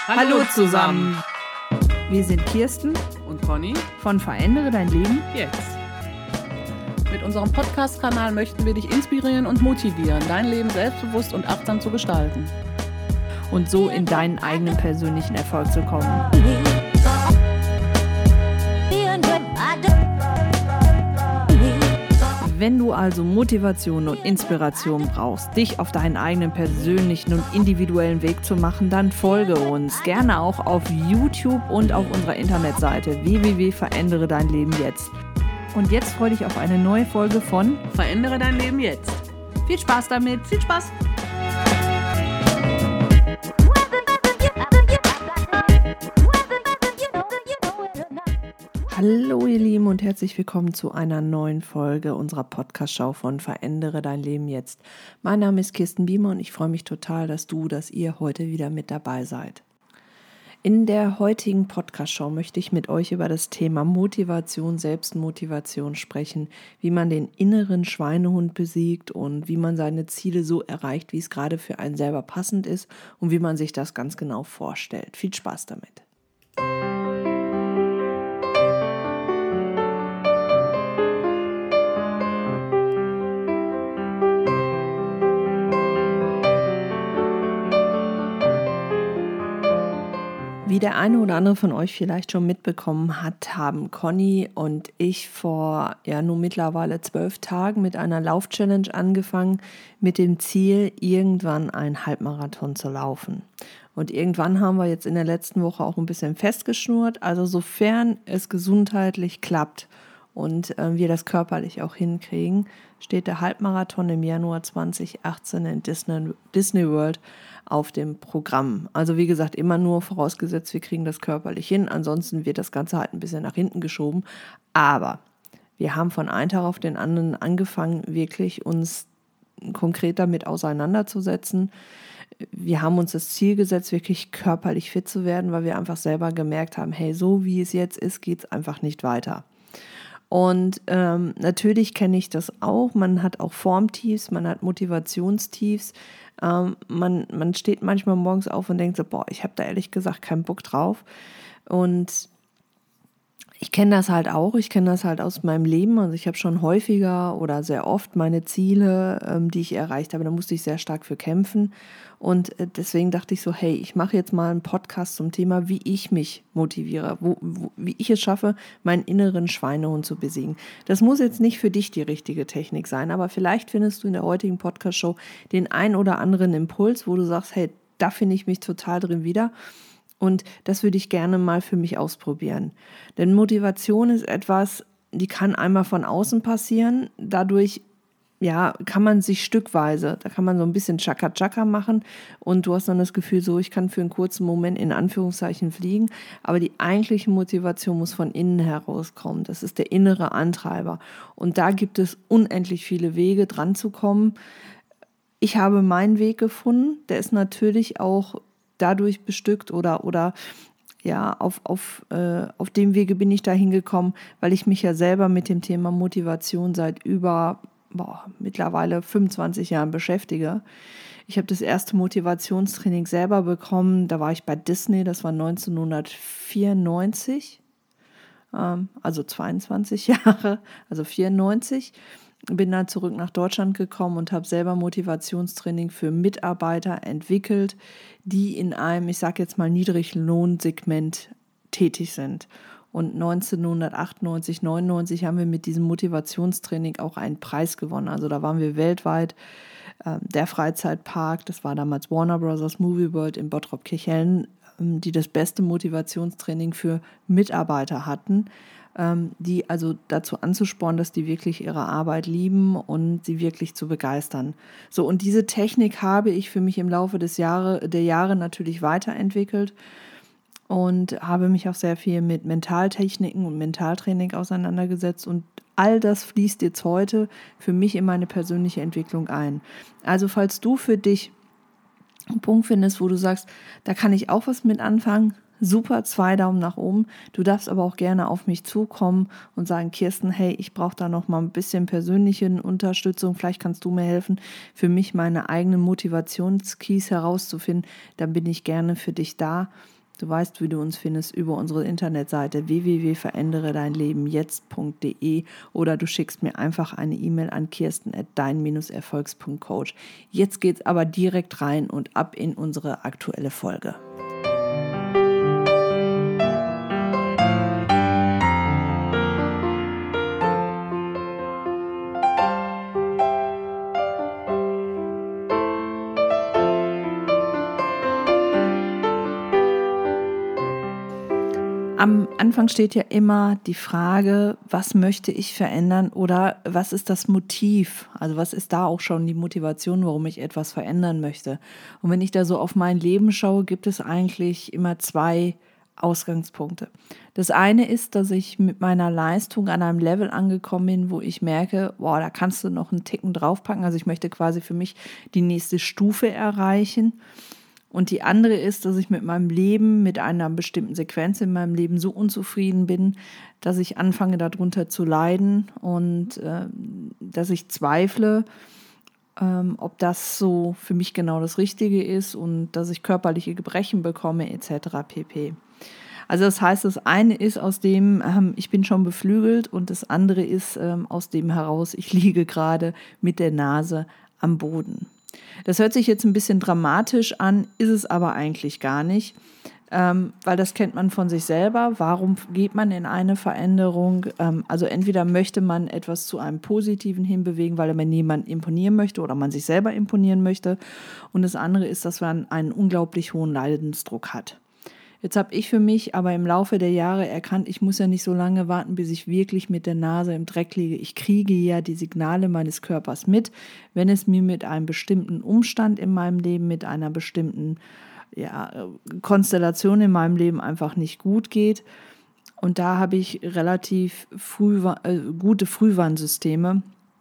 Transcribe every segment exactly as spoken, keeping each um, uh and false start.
Hallo zusammen. Wir sind Kirsten und Conny von Verändere dein Leben jetzt. Mit unserem Podcast-Kanal möchten wir dich inspirieren und motivieren, dein Leben selbstbewusst und achtsam zu gestalten. Und so in deinen eigenen persönlichen Erfolg zu kommen. Wenn du also Motivation und Inspiration brauchst, dich auf deinen eigenen persönlichen und individuellen Weg zu machen, dann folge uns gerne auch auf YouTube und auf unserer Internetseite w w w punkt verändere dein Leben jetzt. Und jetzt freue dich auf eine neue Folge von Verändere dein Leben jetzt. Viel Spaß damit. Viel Spaß. Hallo ihr Lieben und herzlich willkommen zu einer neuen Folge unserer Podcast-Show von Verändere dein Leben jetzt. Mein Name ist Kirsten Biemer und ich freue mich total, dass du, dass ihr heute wieder mit dabei seid. In der heutigen Podcast-Show möchte ich mit euch über das Thema Motivation, Selbstmotivation sprechen, wie man den inneren Schweinehund besiegt und wie man seine Ziele so erreicht, wie es gerade für einen selber passend ist und wie man sich das ganz genau vorstellt. Viel Spaß damit! Wie der eine oder andere von euch vielleicht schon mitbekommen hat, haben Conny und ich vor ja nun mittlerweile zwölf Tagen mit einer Lauf-Challenge angefangen, mit dem Ziel, irgendwann einen Halbmarathon zu laufen. Und irgendwann haben wir jetzt in der letzten Woche auch ein bisschen festgeschnurrt. Also sofern es gesundheitlich klappt und äh, wir das körperlich auch hinkriegen, steht der Halbmarathon im Januar zwanzig achtzehn in Disney, Disney World auf dem Programm. Also wie gesagt, immer nur vorausgesetzt, wir kriegen das körperlich hin. Ansonsten wird das Ganze halt ein bisschen nach hinten geschoben. Aber wir haben von einem Tag auf den anderen angefangen, wirklich uns konkret damit auseinanderzusetzen. Wir haben uns das Ziel gesetzt, wirklich körperlich fit zu werden, weil wir einfach selber gemerkt haben, hey, so wie es jetzt ist, geht es einfach nicht weiter. Und ähm, natürlich kenne ich das auch, man hat auch Formtiefs, man hat Motivationstiefs, ähm, man, man steht manchmal morgens auf und denkt so, boah, ich habe da ehrlich gesagt keinen Bock drauf. Und ich kenne das halt auch, ich kenne das halt aus meinem Leben, also ich habe schon häufiger oder sehr oft meine Ziele, ähm, die ich erreicht habe, da musste ich sehr stark für kämpfen und äh, deswegen dachte ich so, hey, ich mache jetzt mal einen Podcast zum Thema, wie ich mich motiviere, wo, wo, wie ich es schaffe, meinen inneren Schweinehund zu besiegen. Das muss jetzt nicht für dich die richtige Technik sein, aber vielleicht findest du in der heutigen Podcast-Show den ein oder anderen Impuls, wo du sagst, hey, da finde ich mich total drin wieder. Und das würde ich gerne mal für mich ausprobieren. Denn Motivation ist etwas, die kann einmal von außen passieren. Dadurch ja, kann man sich stückweise, da kann man so ein bisschen Chaka-Chaka machen und du hast dann das Gefühl, so ich kann für einen kurzen Moment in Anführungszeichen fliegen. Aber die eigentliche Motivation muss von innen herauskommen. Das ist der innere Antreiber. Und da gibt es unendlich viele Wege, dran zu kommen. Ich habe meinen Weg gefunden. Der ist natürlich auch dadurch bestückt oder, oder ja, auf, auf, äh, auf dem Wege bin ich da hingekommen, weil ich mich ja selber mit dem Thema Motivation seit über boah, mittlerweile fünfundzwanzig Jahren beschäftige. Ich habe das erste Motivationstraining selber bekommen, da war ich bei Disney, das war neunzehnhundertvierundneunzig, ähm, also zweiundzwanzig Jahre, also vierundneunzig. Bin dann zurück nach Deutschland gekommen und habe selber Motivationstraining für Mitarbeiter entwickelt, die in einem, ich sage jetzt mal, Niedriglohnsegment tätig sind. Und neunzehnhundertachtundneunzig, neunundneunzig haben wir mit diesem Motivationstraining auch einen Preis gewonnen. Also da waren wir weltweit, äh, der Freizeitpark, das war damals Warner Bros. Movie World in Bottrop-Kirchhellen, äh, die das beste Motivationstraining für Mitarbeiter hatten, die also dazu anzuspornen, dass die wirklich ihre Arbeit lieben und sie wirklich zu begeistern. So, und diese Technik habe ich für mich im Laufe des Jahre, der Jahre natürlich weiterentwickelt und habe mich auch sehr viel mit Mentaltechniken und Mentaltraining auseinandergesetzt und all das fließt jetzt heute für mich in meine persönliche Entwicklung ein. Also falls du für dich einen Punkt findest, wo du sagst, da kann ich auch was mit anfangen, super, zwei Daumen nach oben. Du darfst aber auch gerne auf mich zukommen und sagen, Kirsten, hey, ich brauche da noch mal ein bisschen persönliche Unterstützung. Vielleicht kannst du mir helfen, für mich meine eigenen Motivationskeys herauszufinden. Dann bin ich gerne für dich da. Du weißt, wie du uns findest über unsere Internetseite w w w punkt verändere dein Leben jetzt punkt d e oder du schickst mir einfach eine E-Mail an kirsten at dein erfolgs punkt coach. Jetzt geht's aber direkt rein und ab in unsere aktuelle Folge. Am Anfang steht ja immer die Frage, was möchte ich verändern oder was ist das Motiv? Also was ist da auch schon die Motivation, warum ich etwas verändern möchte? Und wenn ich da so auf mein Leben schaue, gibt es eigentlich immer zwei Ausgangspunkte. Das eine ist, dass ich mit meiner Leistung an einem Level angekommen bin, wo ich merke, wow, da kannst du noch einen Ticken draufpacken. Also ich möchte quasi für mich die nächste Stufe erreichen. Und die andere ist, dass ich mit meinem Leben, mit einer bestimmten Sequenz in meinem Leben so unzufrieden bin, dass ich anfange darunter zu leiden und äh, dass ich zweifle, ähm, ob das so für mich genau das Richtige ist und dass ich körperliche Gebrechen bekomme et cetera pp. Also das heißt, das eine ist aus dem, ähm, ich bin schon beflügelt und das andere ist ähm, aus dem heraus, ich liege gerade mit der Nase am Boden. Das hört sich jetzt ein bisschen dramatisch an, ist es aber eigentlich gar nicht, ähm, weil das kennt man von sich selber. Warum geht man in eine Veränderung? Ähm, also entweder möchte man etwas zu einem Positiven hinbewegen, weil man jemandem imponieren möchte oder man sich selber imponieren möchte. Und das andere ist, dass man einen unglaublich hohen Leidensdruck hat. Jetzt habe ich für mich aber im Laufe der Jahre erkannt, ich muss ja nicht so lange warten, bis ich wirklich mit der Nase im Dreck liege. Ich kriege ja die Signale meines Körpers mit, wenn es mir mit einem bestimmten Umstand in meinem Leben, mit einer bestimmten ja, Konstellation in meinem Leben einfach nicht gut geht. Und da habe ich relativ früh, äh, gute Frühwarnsysteme,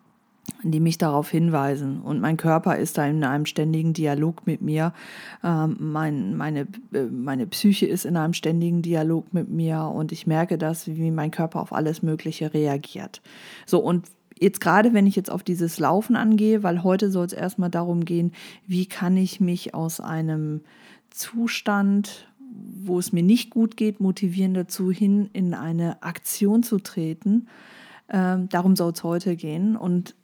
die mich darauf hinweisen. Und mein Körper ist da in einem ständigen Dialog mit mir. Ähm, mein, meine, meine Psyche ist in einem ständigen Dialog mit mir und ich merke das, wie mein Körper auf alles Mögliche reagiert. So, und jetzt gerade, wenn ich jetzt auf dieses Laufen angehe, weil heute soll es erstmal darum gehen, wie kann ich mich aus einem Zustand, wo es mir nicht gut geht, motivieren dazu hin, in eine Aktion zu treten. Ähm, darum soll es heute gehen und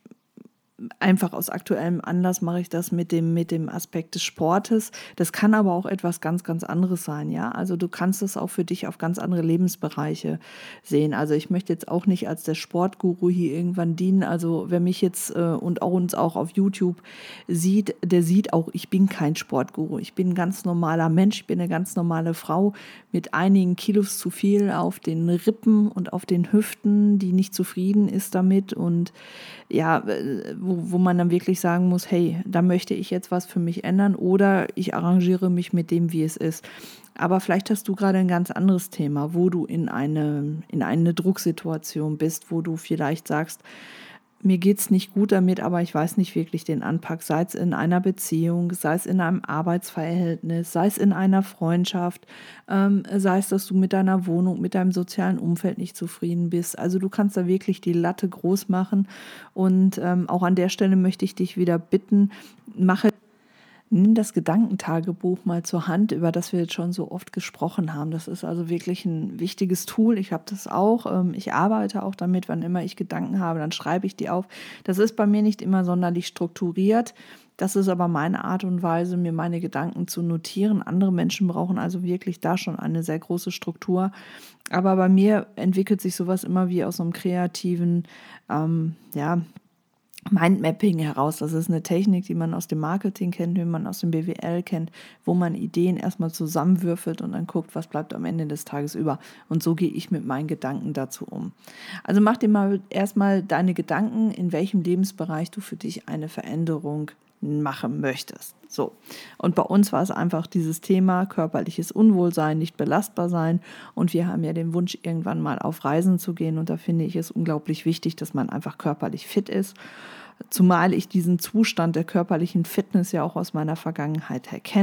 einfach aus aktuellem Anlass mache ich das mit dem, mit dem Aspekt des Sportes. Das kann aber auch etwas ganz, ganz anderes sein, ja. Also du kannst es auch für dich auf ganz andere Lebensbereiche sehen. Also ich möchte jetzt auch nicht als der Sportguru hier irgendwann dienen. Also wer mich jetzt äh, und auch uns auch auf YouTube sieht, der sieht auch, ich bin kein Sportguru. Ich bin ein ganz normaler Mensch, ich bin eine ganz normale Frau mit einigen Kilos zu viel auf den Rippen und auf den Hüften, die nicht zufrieden ist damit und ja, wo, wo man dann wirklich sagen muss, hey, da möchte ich jetzt was für mich ändern oder ich arrangiere mich mit dem, wie es ist. Aber vielleicht hast du gerade ein ganz anderes Thema, wo du in eine, in eine Drucksituation bist, wo du vielleicht sagst, mir geht's nicht gut damit, aber ich weiß nicht wirklich den Anpack, sei es in einer Beziehung, sei es in einem Arbeitsverhältnis, sei es in einer Freundschaft, ähm, sei es, dass du mit deiner Wohnung, mit deinem sozialen Umfeld nicht zufrieden bist. Also du kannst da wirklich die Latte groß machen und ähm, auch an der Stelle möchte ich dich wieder bitten, mache Nimm das Gedankentagebuch mal zur Hand, über das wir jetzt schon so oft gesprochen haben. Das ist also wirklich ein wichtiges Tool. Ich habe das auch. Ich arbeite auch damit, wann immer ich Gedanken habe, dann schreibe ich die auf. Das ist bei mir nicht immer sonderlich strukturiert. Das ist aber meine Art und Weise, mir meine Gedanken zu notieren. Andere Menschen brauchen also wirklich da schon eine sehr große Struktur. Aber bei mir entwickelt sich sowas immer wie aus so einem kreativen, ähm, ja, Mindmapping heraus. Das ist eine Technik, die man aus dem Marketing kennt, die man aus dem B W L kennt, wo man Ideen erstmal zusammenwürfelt und dann guckt, was bleibt am Ende des Tages über. Und so gehe ich mit meinen Gedanken dazu um. Also mach dir mal erstmal deine Gedanken, in welchem Lebensbereich du für dich eine Veränderung machen möchtest. So. Und bei uns war es einfach dieses Thema körperliches Unwohlsein, nicht belastbar sein. Und wir haben ja den Wunsch, irgendwann mal auf Reisen zu gehen. Und da finde ich es unglaublich wichtig, dass man einfach körperlich fit ist. Zumal ich diesen Zustand der körperlichen Fitness ja auch aus meiner Vergangenheit her kenne.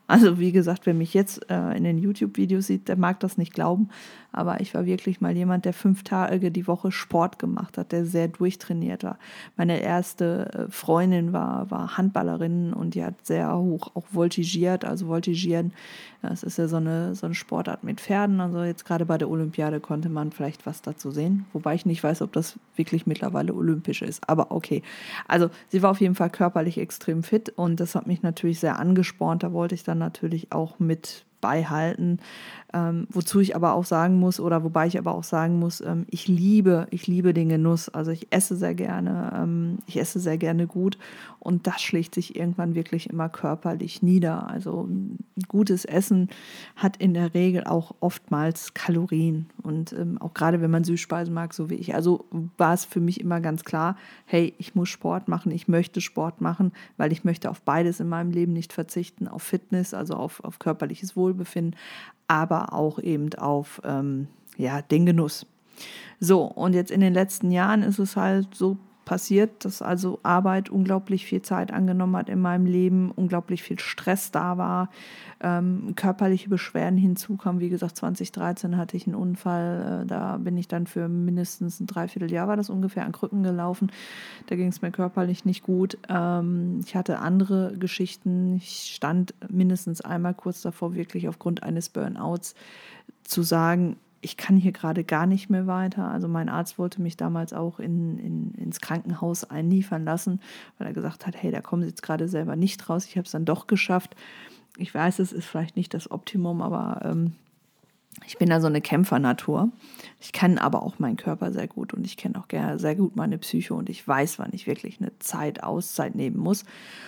Also wie gesagt, wer mich jetzt äh, in den YouTube-Videos sieht, der mag das nicht glauben. Aber ich war wirklich mal jemand, der fünf Tage die Woche Sport gemacht hat, der sehr durchtrainiert war. Meine erste Freundin war, war Handballerin und die hat sehr hoch auch voltigiert. Also voltigieren, das ist ja so eine, so eine Sportart mit Pferden. Also jetzt gerade bei der Olympiade konnte man vielleicht was dazu sehen. Wobei ich nicht weiß, ob das wirklich mittlerweile olympisch ist. Aber okay. Also sie war auf jeden Fall körperlich extrem fit und das hat mich natürlich sehr angespornt. Da wollte ich dann natürlich auch mit beihalten, ähm, wozu ich aber auch sagen muss, oder wobei ich aber auch sagen muss, ähm, ich liebe, ich liebe den Genuss, also ich esse sehr gerne, ähm, ich esse sehr gerne gut und das schlägt sich irgendwann wirklich immer körperlich nieder, also gutes Essen hat in der Regel auch oftmals Kalorien und ähm, auch gerade wenn man Süßspeisen mag, so wie ich, also war es für mich immer ganz klar, hey, ich muss Sport machen, ich möchte Sport machen, weil ich möchte auf beides in meinem Leben nicht verzichten, auf Fitness, also auf, auf körperliches Wohlbefinden, aber auch eben auf ähm, ja, den Genuss. So, und jetzt in den letzten Jahren ist es halt so passiert, dass also Arbeit unglaublich viel Zeit angenommen hat in meinem Leben, unglaublich viel Stress da war, ähm, körperliche Beschwerden hinzukamen. Wie gesagt, zwanzig dreizehn hatte ich einen Unfall, äh, da bin ich dann für mindestens ein Dreivierteljahr, war das ungefähr, an Krücken gelaufen. Da ging es mir körperlich nicht gut. Ähm, ich hatte andere Geschichten. Ich stand mindestens einmal kurz davor, wirklich aufgrund eines Burnouts zu sagen, ich kann hier gerade gar nicht mehr weiter. Also mein Arzt wollte mich damals auch in, in, ins Krankenhaus einliefern lassen, weil er gesagt hat, hey, da kommen Sie jetzt gerade selber nicht raus. Ich habe es dann doch geschafft. Ich weiß, es ist vielleicht nicht das Optimum, aber ähm, ich bin da so eine Kämpfernatur. Ich kenne aber auch meinen Körper sehr gut und ich kenne auch gerne sehr gut meine Psyche und ich weiß, wann ich wirklich eine Zeit, Auszeit nehmen muss.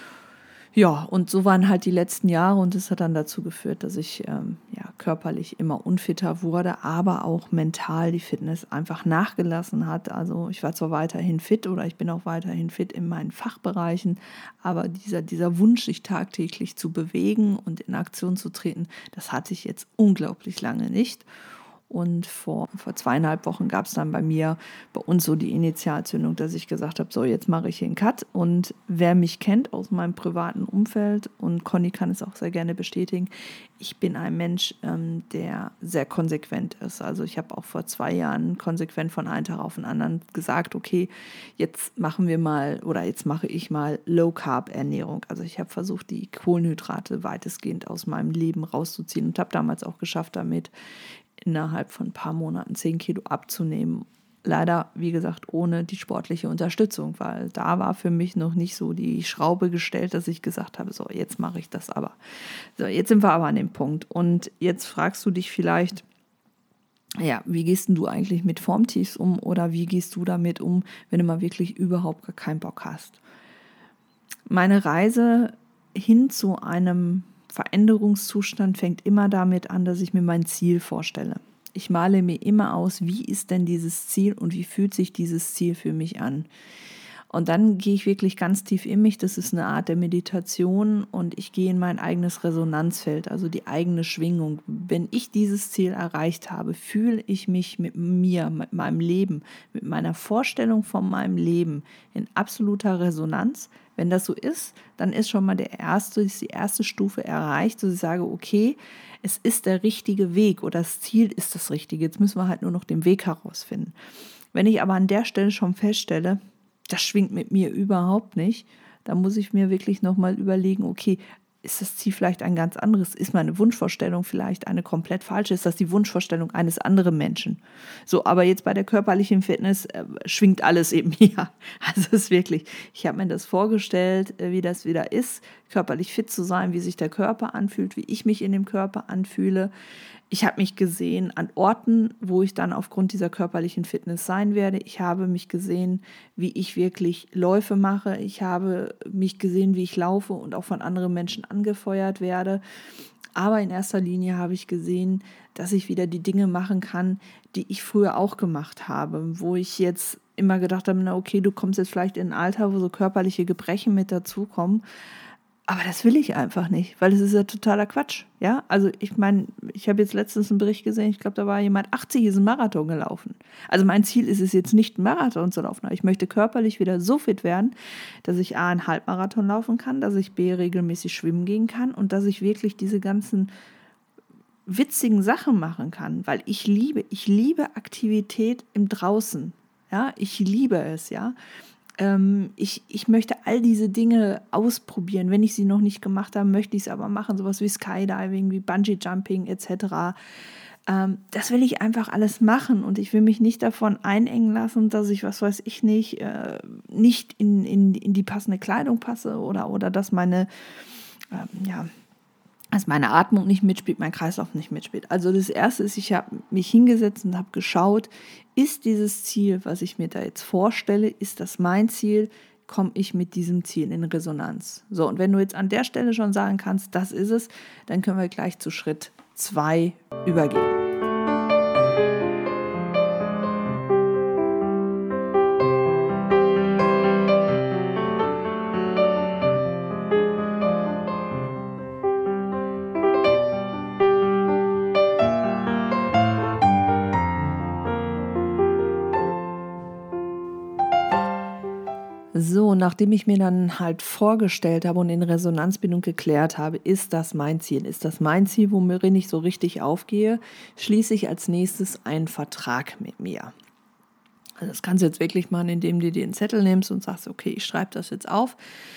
Ja, und so waren halt die letzten Jahre und das hat dann dazu geführt, dass ich ähm, ja, körperlich immer unfitter wurde, aber auch mental die Fitness einfach nachgelassen hat. Also ich war zwar weiterhin fit oder ich bin auch weiterhin fit in meinen Fachbereichen, aber dieser, dieser Wunsch, sich tagtäglich zu bewegen und in Aktion zu treten, das hatte ich jetzt unglaublich lange nicht. Und vor, vor zweieinhalb Wochen gab es dann bei mir, bei uns so die Initialzündung, dass ich gesagt habe, so jetzt mache ich hier einen Cut. Und wer mich kennt aus meinem privaten Umfeld, und Conny kann es auch sehr gerne bestätigen, ich bin ein Mensch, ähm, der sehr konsequent ist. Also ich habe auch vor zwei Jahren konsequent von einem Tag auf den anderen gesagt, okay, jetzt machen wir mal oder jetzt mache ich mal Low-Carb-Ernährung. Also ich habe versucht, die Kohlenhydrate weitestgehend aus meinem Leben rauszuziehen und habe damals auch geschafft, damit innerhalb von ein paar Monaten zehn Kilo abzunehmen. Leider, wie gesagt, ohne die sportliche Unterstützung, weil da war für mich noch nicht so die Schraube gestellt, dass ich gesagt habe, so, jetzt mache ich das aber. So, jetzt sind wir aber an dem Punkt. Und jetzt fragst du dich vielleicht, ja, wie gehst denn du eigentlich mit Formtiefs um oder wie gehst du damit um, wenn du mal wirklich überhaupt gar keinen Bock hast? Meine Reise hin zu einem Veränderungszustand fängt immer damit an, dass ich mir mein Ziel vorstelle. Ich male mir immer aus, wie ist denn dieses Ziel und wie fühlt sich dieses Ziel für mich an. Und dann gehe ich wirklich ganz tief in mich, das ist eine Art der Meditation und ich gehe in mein eigenes Resonanzfeld, also die eigene Schwingung. Wenn ich dieses Ziel erreicht habe, fühle ich mich mit mir, mit meinem Leben, mit meiner Vorstellung von meinem Leben in absoluter Resonanz. Wenn das so ist, dann ist schon mal der erste, ist die erste Stufe erreicht, dass ich sage, okay, es ist der richtige Weg oder das Ziel ist das Richtige. Jetzt müssen wir halt nur noch den Weg herausfinden. Wenn ich aber an der Stelle schon feststelle, das schwingt mit mir überhaupt nicht, dann muss ich mir wirklich nochmal überlegen, okay, ist das Ziel vielleicht ein ganz anderes? Ist meine Wunschvorstellung vielleicht eine komplett falsche? Ist das die Wunschvorstellung eines anderen Menschen? So, aber jetzt bei der körperlichen Fitness äh, schwingt alles eben hier. Also es ist wirklich, ich habe mir das vorgestellt, äh, wie das wieder ist, körperlich fit zu sein, wie sich der Körper anfühlt, wie ich mich in dem Körper anfühle. Ich habe mich gesehen an Orten, wo ich dann aufgrund dieser körperlichen Fitness sein werde. Ich habe mich gesehen, wie ich wirklich Läufe mache. Ich habe mich gesehen, wie ich laufe und auch von anderen Menschen angefeuert werde. Aber in erster Linie habe ich gesehen, dass ich wieder die Dinge machen kann, die ich früher auch gemacht habe, wo ich jetzt immer gedacht habe, na okay, du kommst jetzt vielleicht in ein Alter, wo so körperliche Gebrechen mit dazukommen. Aber das will ich einfach nicht, weil es ist ja totaler Quatsch. Ja, also ich meine, ich habe jetzt letztens einen Bericht gesehen, ich glaube, da war jemand achtzig, ist einen Marathon gelaufen. Also mein Ziel ist es jetzt nicht, einen Marathon zu laufen, aber ich möchte körperlich wieder so fit werden, dass ich A, einen Halbmarathon laufen kann, dass ich B, regelmäßig schwimmen gehen kann und dass ich wirklich diese ganzen witzigen Sachen machen kann, weil ich liebe, ich liebe Aktivität im Draußen. Ja, ich liebe es, ja. Ich, ich möchte all diese Dinge ausprobieren. Wenn ich sie noch nicht gemacht habe, möchte ich es aber machen. Sowas wie Skydiving, wie Bungee-Jumping et cetera. Ähm, das will ich einfach alles machen und ich will mich nicht davon einengen lassen, dass ich, was weiß ich nicht, äh, nicht in, in, in die passende Kleidung passe oder, oder dass meine, ähm, ja, dass meine Atmung nicht mitspielt, mein Kreislauf nicht mitspielt. Also das Erste ist, ich habe mich hingesetzt und habe geschaut, ist dieses Ziel, was ich mir da jetzt vorstelle, ist das mein Ziel, komme ich mit diesem Ziel in Resonanz? So, und wenn du jetzt an der Stelle schon sagen kannst, das ist es, dann können wir gleich zu Schritt zwei übergehen. So, nachdem ich mir dann halt vorgestellt habe und in Resonanz bin und geklärt habe, ist das mein Ziel, ist das mein Ziel, worin ich so richtig aufgehe, schließe ich als nächstes einen Vertrag mit mir. Also das kannst du jetzt wirklich machen, indem du dir einen Zettel nimmst und sagst, okay, ich schreibe das jetzt auf.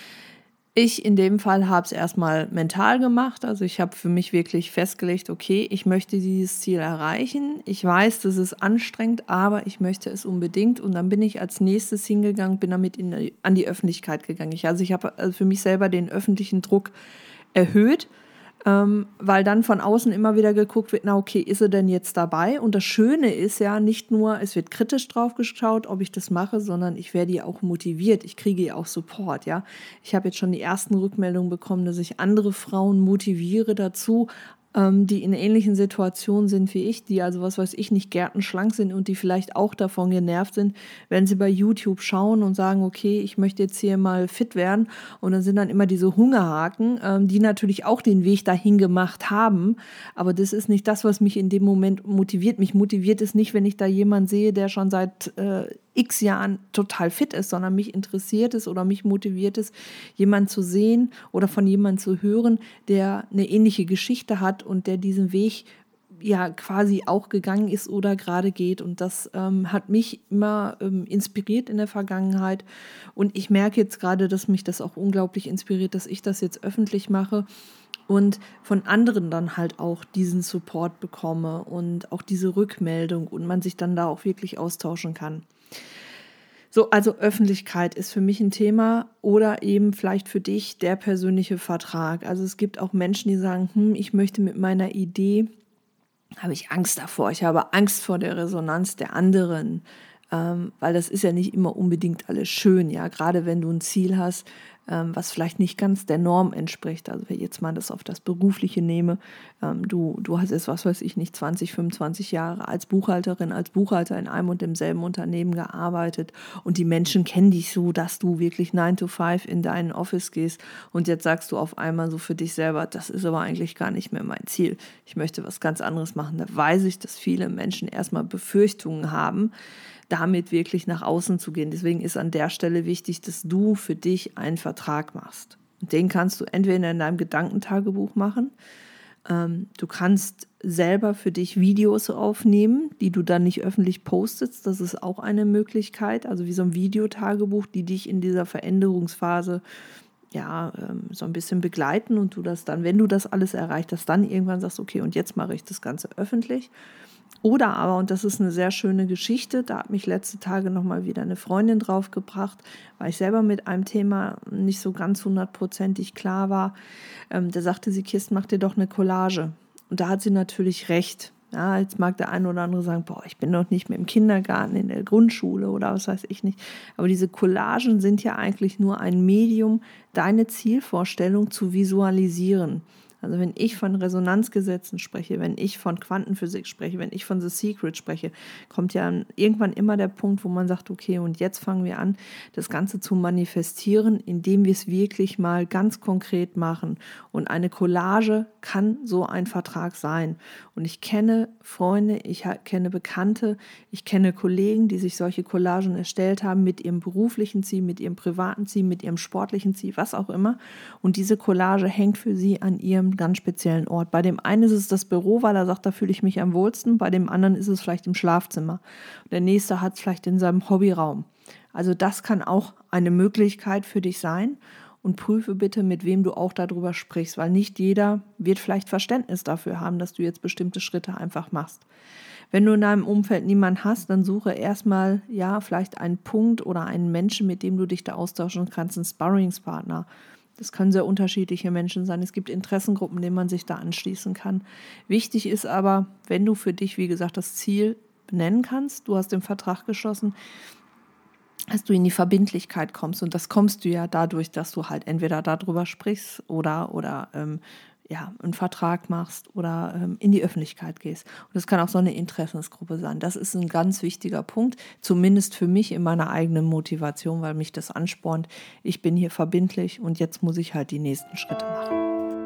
Ich in dem Fall habe es erstmal mental gemacht, also ich habe für mich wirklich festgelegt, okay, ich möchte dieses Ziel erreichen, ich weiß, das ist anstrengend, aber ich möchte es unbedingt und dann bin ich als nächstes hingegangen, bin damit in die, an die Öffentlichkeit gegangen. Ich, also ich habe also für mich selber den öffentlichen Druck erhöht, Ähm, weil dann von außen immer wieder geguckt wird, na okay, ist er denn jetzt dabei? Und das Schöne ist ja nicht nur, es wird kritisch drauf geschaut, ob ich das mache, sondern ich werde ja auch motiviert, ich kriege ja auch Support, ja. Ich habe jetzt schon die ersten Rückmeldungen bekommen, dass ich andere Frauen motiviere dazu, ähm, die in ähnlichen Situationen sind wie ich, die also, was weiß ich, nicht gärtenschlank sind und die vielleicht auch davon genervt sind, wenn sie bei YouTube schauen und sagen, okay, ich möchte jetzt hier mal fit werden und dann sind dann immer diese Hungerhaken, ähm, die natürlich auch den Weg dahin gemacht haben, aber das ist nicht das, was mich in dem Moment motiviert. Mich motiviert es nicht, wenn ich da jemanden sehe, der schon seit äh, x Jahren total fit ist, sondern mich interessiert es oder mich motiviert es, jemanden zu sehen oder von jemandem zu hören, der eine ähnliche Geschichte hat und der diesen Weg ja quasi auch gegangen ist oder gerade geht. Und das ähm, hat mich immer ähm, inspiriert in der Vergangenheit. Und ich merke jetzt gerade, dass mich das auch unglaublich inspiriert, dass ich das jetzt öffentlich mache und von anderen dann halt auch diesen Support bekomme und auch diese Rückmeldung und man sich dann da auch wirklich austauschen kann. So, also Öffentlichkeit ist für mich ein Thema oder eben vielleicht für dich der persönliche Vertrag. Also es gibt auch Menschen, die sagen, hm, ich möchte mit meiner Idee, habe ich Angst davor. Ich habe Angst vor der Resonanz der anderen, ähm, weil das ist ja nicht immer unbedingt alles schön, ja, gerade wenn du ein Ziel hast, ähm, was vielleicht nicht ganz der Norm entspricht. Also wenn ich jetzt mal das auf das Berufliche nehme, ähm, du, du hast jetzt, was weiß ich nicht, zwanzig, fünfundzwanzig Jahre als Buchhalterin, als Buchhalter in einem und demselben Unternehmen gearbeitet und die Menschen kennen dich so, dass du wirklich nine to five in deinen Office gehst und jetzt sagst du auf einmal so für dich selber, das ist aber eigentlich gar nicht mehr mein Ziel. Ich möchte was ganz anderes machen. Da weiß ich, dass viele Menschen erstmal Befürchtungen haben, damit wirklich nach außen zu gehen. Deswegen ist an der Stelle wichtig, dass du für dich einen Vertrag machst. Und den kannst du entweder in deinem Gedankentagebuch machen, ähm, du kannst selber für dich Videos aufnehmen, die du dann nicht öffentlich postest. Das ist auch eine Möglichkeit, also wie so ein Videotagebuch, die dich in dieser Veränderungsphase ja, ähm, so ein bisschen begleiten und du das dann, wenn du das alles erreicht hast, dann irgendwann sagst, okay, und jetzt mache ich das Ganze öffentlich. Oder aber, und das ist eine sehr schöne Geschichte, da hat mich letzte Tage nochmal wieder eine Freundin draufgebracht, weil ich selber mit einem Thema nicht so ganz hundertprozentig klar war. Ähm, da sagte sie, Kirsten, mach dir doch eine Collage. Und da hat sie natürlich recht. Ja, jetzt mag der eine oder andere sagen, boah, ich bin doch nicht mehr im Kindergarten, in der Grundschule oder was weiß ich nicht. Aber diese Collagen sind ja eigentlich nur ein Medium, deine Zielvorstellung zu visualisieren. Also wenn ich von Resonanzgesetzen spreche, wenn ich von Quantenphysik spreche, wenn ich von The Secret spreche, kommt ja irgendwann immer der Punkt, wo man sagt, okay, und jetzt fangen wir an, das Ganze zu manifestieren, indem wir es wirklich mal ganz konkret machen. Und eine Collage kann so ein Vertrag sein. Und ich kenne Freunde, ich kenne Bekannte, ich kenne Kollegen, die sich solche Collagen erstellt haben mit ihrem beruflichen Ziel, mit ihrem privaten Ziel, mit ihrem sportlichen Ziel, was auch immer. Und diese Collage hängt für sie an ihrem ganz speziellen Ort. Bei dem einen ist es das Büro, weil er sagt, da fühle ich mich am wohlsten. Bei dem anderen ist es vielleicht im Schlafzimmer. Der nächste hat es vielleicht in seinem Hobbyraum. Also das kann auch eine Möglichkeit für dich sein. Und prüfe bitte, mit wem du auch darüber sprichst, weil nicht jeder wird vielleicht Verständnis dafür haben, dass du jetzt bestimmte Schritte einfach machst. Wenn du in deinem Umfeld niemanden hast, dann suche erstmal, ja, vielleicht einen Punkt oder einen Menschen, mit dem du dich da austauschen kannst, einen Sparringspartner. Das können sehr unterschiedliche Menschen sein. Es gibt Interessengruppen, denen man sich da anschließen kann. Wichtig ist aber, wenn du für dich, wie gesagt, das Ziel benennen kannst, du hast den Vertrag geschlossen, dass du in die Verbindlichkeit kommst. Und das kommst du ja dadurch, dass du halt entweder darüber sprichst oder, oder ähm, ja, einen Vertrag machst oder ähm, in die Öffentlichkeit gehst. Und das kann auch so eine Interessensgruppe sein. Das ist ein ganz wichtiger Punkt, zumindest für mich in meiner eigenen Motivation, weil mich das anspornt. Ich bin hier verbindlich und jetzt muss ich halt die nächsten Schritte machen.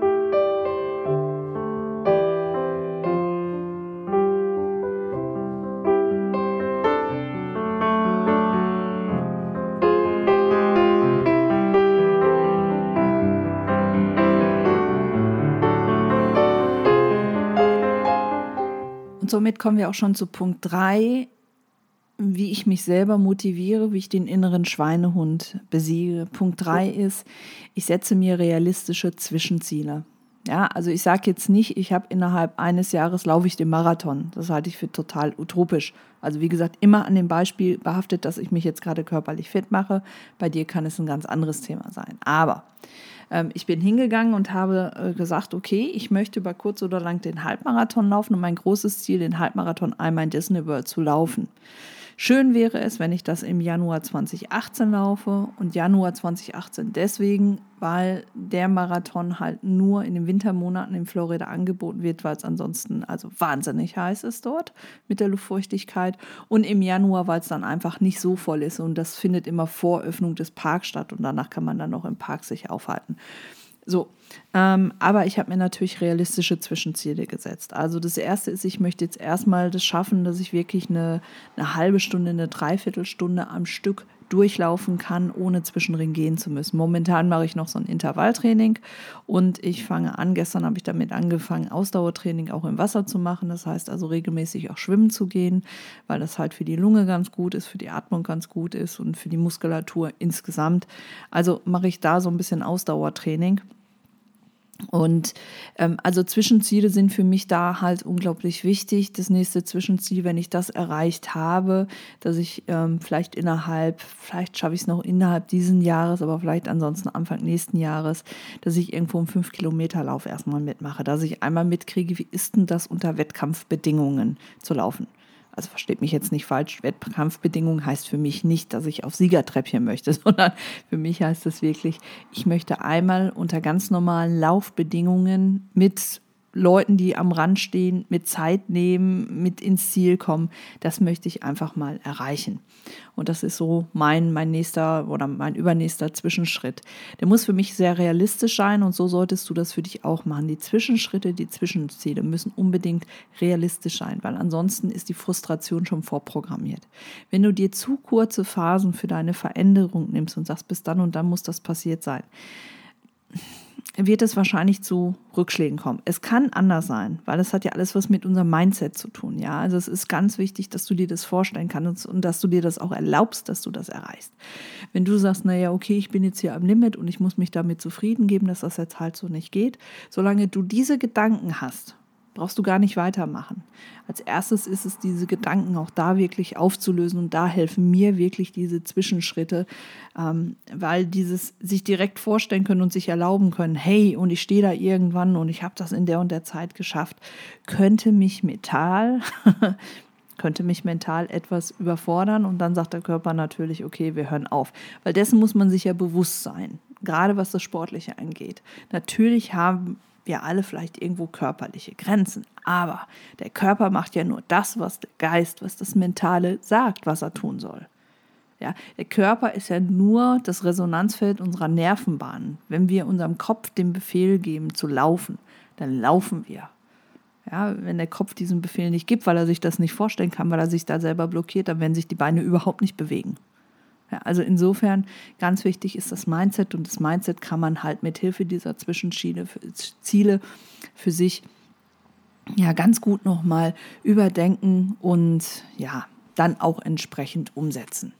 Und somit kommen wir auch schon zu Punkt drei, wie ich mich selber motiviere, wie ich den inneren Schweinehund besiege. Punkt drei ist, ich setze mir realistische Zwischenziele. Ja, also ich sage jetzt nicht, ich habe innerhalb eines Jahres laufe ich den Marathon. Das halte ich für total utopisch. Also wie gesagt, immer an dem Beispiel behaftet, dass ich mich jetzt gerade körperlich fit mache. Bei dir kann es ein ganz anderes Thema sein. Aber ähm, ich bin hingegangen und habe äh, gesagt, okay, ich möchte über kurz oder lang den Halbmarathon laufen und mein großes Ziel, den Halbmarathon einmal in Disney World zu laufen. Schön wäre es, wenn ich das im Januar zwanzig achtzehn laufe und Januar zwanzig achtzehn deswegen, weil der Marathon halt nur in den Wintermonaten in Florida angeboten wird, weil es ansonsten also wahnsinnig heiß ist dort mit der Luftfeuchtigkeit und im Januar, weil es dann einfach nicht so voll ist und das findet immer vor Öffnung des Parks statt und danach kann man dann noch im Park sich aufhalten. So, ähm, aber ich habe mir natürlich realistische Zwischenziele gesetzt. Also das erste ist, ich möchte jetzt erstmal das schaffen, dass ich wirklich eine, eine halbe Stunde, eine Dreiviertelstunde am Stück durchlaufen kann, ohne Zwischendrin gehen zu müssen. Momentan mache ich noch so ein Intervalltraining und ich fange an, gestern habe ich damit angefangen, Ausdauertraining auch im Wasser zu machen. Das heißt also regelmäßig auch schwimmen zu gehen, weil das halt für die Lunge ganz gut ist, für die Atmung ganz gut ist und für die Muskulatur insgesamt. Also mache ich da so ein bisschen Ausdauertraining. Und ähm, also Zwischenziele sind für mich da halt unglaublich wichtig. Das nächste Zwischenziel, wenn ich das erreicht habe, dass ich ähm, vielleicht innerhalb, vielleicht schaffe ich es noch innerhalb diesen Jahres, aber vielleicht ansonsten Anfang nächsten Jahres, dass ich irgendwo einen fünf Kilometer Lauf erstmal mitmache, dass ich einmal mitkriege, wie ist denn das unter Wettkampfbedingungen zu laufen. Also versteht mich jetzt nicht falsch, Wettkampfbedingungen heißt für mich nicht, dass ich auf Siegertreppchen möchte, sondern für mich heißt es wirklich, ich möchte einmal unter ganz normalen Laufbedingungen mit Leuten, die am Rand stehen, mit Zeit nehmen, mit ins Ziel kommen. Das möchte ich einfach mal erreichen. Und das ist so mein, mein nächster oder mein übernächster Zwischenschritt. Der muss für mich sehr realistisch sein und so solltest du das für dich auch machen. Die Zwischenschritte, die Zwischenziele müssen unbedingt realistisch sein, weil ansonsten ist die Frustration schon vorprogrammiert. Wenn du dir zu kurze Phasen für deine Veränderung nimmst und sagst, bis dann und dann muss das passiert sein, wird es wahrscheinlich zu Rückschlägen kommen. Es kann anders sein, weil es hat ja alles was mit unserem Mindset zu tun. Ja, also es ist ganz wichtig, dass du dir das vorstellen kannst und dass du dir das auch erlaubst, dass du das erreichst. Wenn du sagst, naja, okay, ich bin jetzt hier am Limit und ich muss mich damit zufrieden geben, dass das jetzt halt so nicht geht, solange du diese Gedanken hast, brauchst du gar nicht weitermachen. Als erstes ist es, diese Gedanken auch da wirklich aufzulösen und da helfen mir wirklich diese Zwischenschritte, ähm, weil dieses sich direkt vorstellen können und sich erlauben können, hey, und ich stehe da irgendwann und ich habe das in der und der Zeit geschafft, könnte mich mental, könnte mich mental etwas überfordern und dann sagt der Körper natürlich, okay, wir hören auf. Weil dessen muss man sich ja bewusst sein, gerade was das Sportliche angeht. Natürlich haben wir alle vielleicht irgendwo körperliche Grenzen. Aber der Körper macht ja nur das, was der Geist, was das Mentale sagt, was er tun soll. Ja, der Körper ist ja nur das Resonanzfeld unserer Nervenbahnen. Wenn wir unserem Kopf den Befehl geben zu laufen, dann laufen wir. Ja, wenn der Kopf diesen Befehl nicht gibt, weil er sich das nicht vorstellen kann, weil er sich da selber blockiert, dann werden sich die Beine überhaupt nicht bewegen. Ja, also insofern ganz wichtig ist das Mindset, und das Mindset kann man halt mit Hilfe dieser Zwischenziele Ziele für sich ja ganz gut nochmal überdenken und ja dann auch entsprechend umsetzen.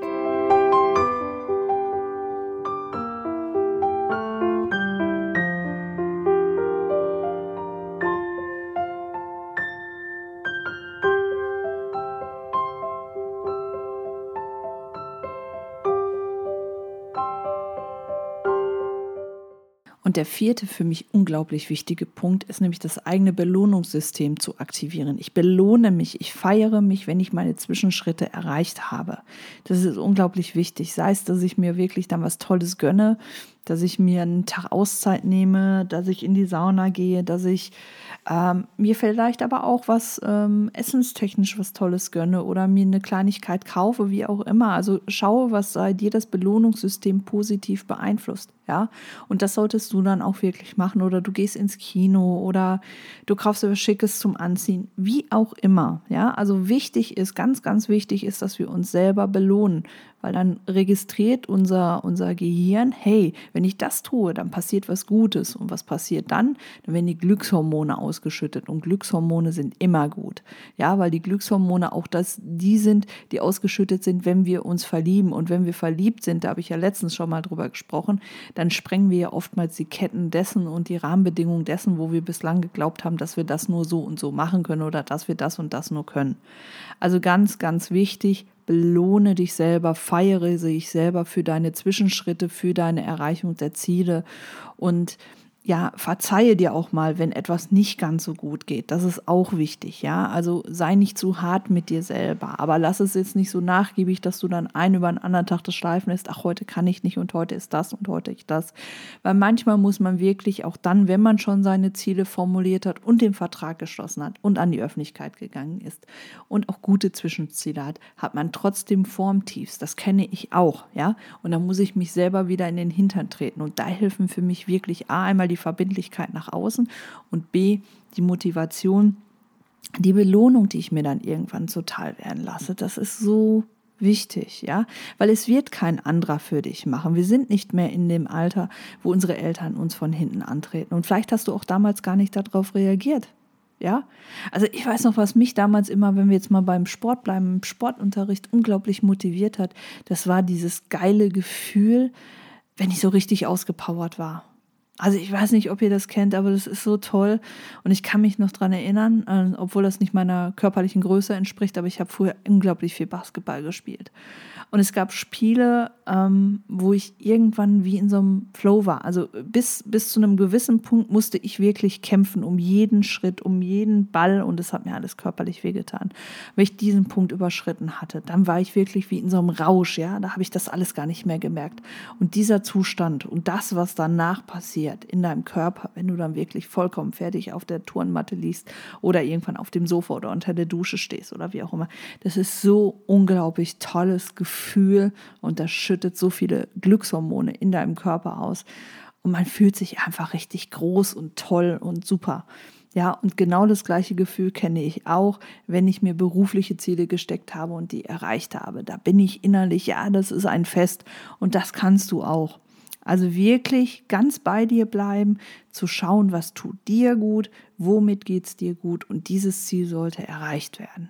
Und der vierte für mich unglaublich wichtige Punkt ist nämlich das eigene Belohnungssystem zu aktivieren. Ich belohne mich, ich feiere mich, wenn ich meine Zwischenschritte erreicht habe. Das ist unglaublich wichtig. Sei es, dass ich mir wirklich dann was Tolles gönne, dass ich mir einen Tag Auszeit nehme, dass ich in die Sauna gehe, dass ich ähm, mir vielleicht aber auch was ähm, essenstechnisch was Tolles gönne oder mir eine Kleinigkeit kaufe, wie auch immer. Also schaue, was bei dir das Belohnungssystem positiv beeinflusst. Ja, und das solltest du dann auch wirklich machen, oder du gehst ins Kino oder du kaufst dir was Schickes zum Anziehen, wie auch immer. Ja, also wichtig ist, ganz, ganz wichtig ist, dass wir uns selber belohnen, weil dann registriert unser, unser Gehirn, hey, wenn ich das tue, dann passiert was Gutes. Und was passiert dann? Dann werden die Glückshormone ausgeschüttet, und Glückshormone sind immer gut. Ja, weil die Glückshormone auch das, die sind, die ausgeschüttet sind, wenn wir uns verlieben. Und wenn wir verliebt sind, da habe ich ja letztens schon mal drüber gesprochen, dann sprengen wir ja oftmals die Ketten dessen und die Rahmenbedingungen dessen, wo wir bislang geglaubt haben, dass wir das nur so und so machen können oder dass wir das und das nur können. Also ganz, ganz wichtig, belohne dich selber, feiere dich selber für deine Zwischenschritte, für deine Erreichung der Ziele und ja, verzeihe dir auch mal, wenn etwas nicht ganz so gut geht. Das ist auch wichtig, ja. Also sei nicht zu hart mit dir selber, aber lass es jetzt nicht so nachgiebig, dass du dann einen über den anderen Tag das Schleifen lässt. Ach, heute kann ich nicht und heute ist das und heute ist das. Weil manchmal muss man wirklich auch dann, wenn man schon seine Ziele formuliert hat und den Vertrag geschlossen hat und an die Öffentlichkeit gegangen ist und auch gute Zwischenziele hat, hat man trotzdem Formtiefs. Das kenne ich auch, ja. Und dann muss ich mich selber wieder in den Hintern treten. Und da helfen für mich wirklich A, einmal die die Verbindlichkeit nach außen und B, die Motivation, die Belohnung, die ich mir dann irgendwann zuteil werden lasse. Das ist so wichtig, ja, weil es wird kein anderer für dich machen. Wir sind nicht mehr in dem Alter, wo unsere Eltern uns von hinten antreten. Und vielleicht hast du auch damals gar nicht darauf reagiert. Ja, also ich weiß noch, was mich damals immer, wenn wir jetzt mal beim Sport bleiben, im Sportunterricht unglaublich motiviert hat. Das war dieses geile Gefühl, wenn ich so richtig ausgepowert war. Also ich weiß nicht, ob ihr das kennt, aber das ist so toll. Und ich kann mich noch dran erinnern, äh, obwohl das nicht meiner körperlichen Größe entspricht, aber ich habe früher unglaublich viel Basketball gespielt. Und es gab Spiele, ähm, wo ich irgendwann wie in so einem Flow war. Also bis, bis zu einem gewissen Punkt musste ich wirklich kämpfen um jeden Schritt, um jeden Ball. Und das hat mir alles körperlich wehgetan. Wenn ich diesen Punkt überschritten hatte, dann war ich wirklich wie in so einem Rausch. Ja, da habe ich das alles gar nicht mehr gemerkt. Und dieser Zustand und das, was danach passiert in deinem Körper, wenn du dann wirklich vollkommen fertig auf der Turnmatte liegst oder irgendwann auf dem Sofa oder unter der Dusche stehst oder wie auch immer, das ist so unglaublich tolles Gefühl. Gefühl und das schüttet so viele Glückshormone in deinem Körper aus und man fühlt sich einfach richtig groß und toll und super. Ja, und genau das gleiche Gefühl kenne ich auch, wenn ich mir berufliche Ziele gesteckt habe und die erreicht habe. Da bin ich innerlich, ja, das ist ein Fest und das kannst du auch. Also wirklich ganz bei dir bleiben, zu schauen, was tut dir gut, womit geht es dir gut und dieses Ziel sollte erreicht werden.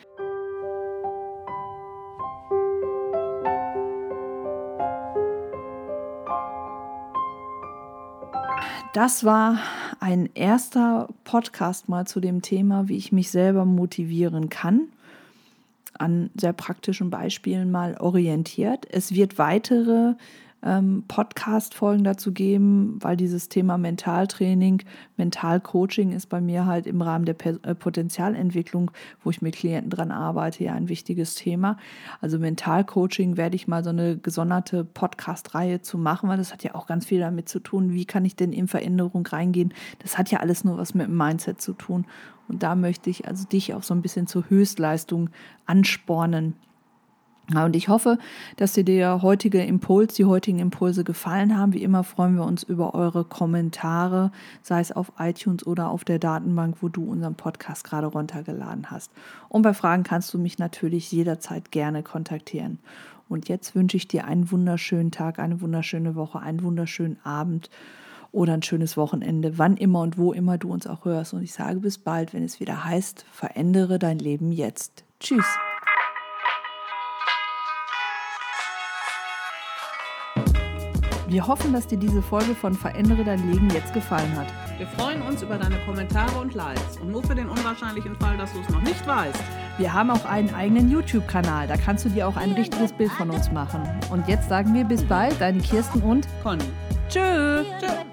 Das war ein erster Podcast mal zu dem Thema, wie ich mich selber motivieren kann, an sehr praktischen Beispielen mal orientiert. Es wird weitere ähm, Podcast-Folgen dazu geben, weil dieses Thema Mentaltraining, Mentalcoaching ist bei mir halt im Rahmen der per- äh, Potenzialentwicklung, wo ich mit Klienten dran arbeite, ja ein wichtiges Thema. Also Mentalcoaching werde ich mal so eine gesonderte Podcast-Reihe zu machen, weil das hat ja auch ganz viel damit zu tun, wie kann ich denn in Veränderung reingehen. Das hat ja alles nur was mit dem Mindset zu tun. Und da möchte ich also dich auch so ein bisschen zur Höchstleistung anspornen. Ja, und ich hoffe, dass dir der heutige Impuls, die heutigen Impulse gefallen haben. Wie immer freuen wir uns über eure Kommentare, sei es auf iTunes oder auf der Datenbank, wo du unseren Podcast gerade runtergeladen hast. Und bei Fragen kannst du mich natürlich jederzeit gerne kontaktieren. Und jetzt wünsche ich dir einen wunderschönen Tag, eine wunderschöne Woche, einen wunderschönen Abend oder ein schönes Wochenende, wann immer und wo immer du uns auch hörst. Und ich sage bis bald, wenn es wieder heißt, verändere dein Leben jetzt. Tschüss. Wir hoffen, dass dir diese Folge von Verändere dein Leben jetzt gefallen hat. Wir freuen uns über deine Kommentare und Likes. Und nur für den unwahrscheinlichen Fall, dass du es noch nicht weißt. Wir haben auch einen eigenen YouTube-Kanal. Da kannst du dir auch ein richtiges Bild von uns machen. Und jetzt sagen wir bis bald, deine Kirsten und Conny. Tschö. Tschö.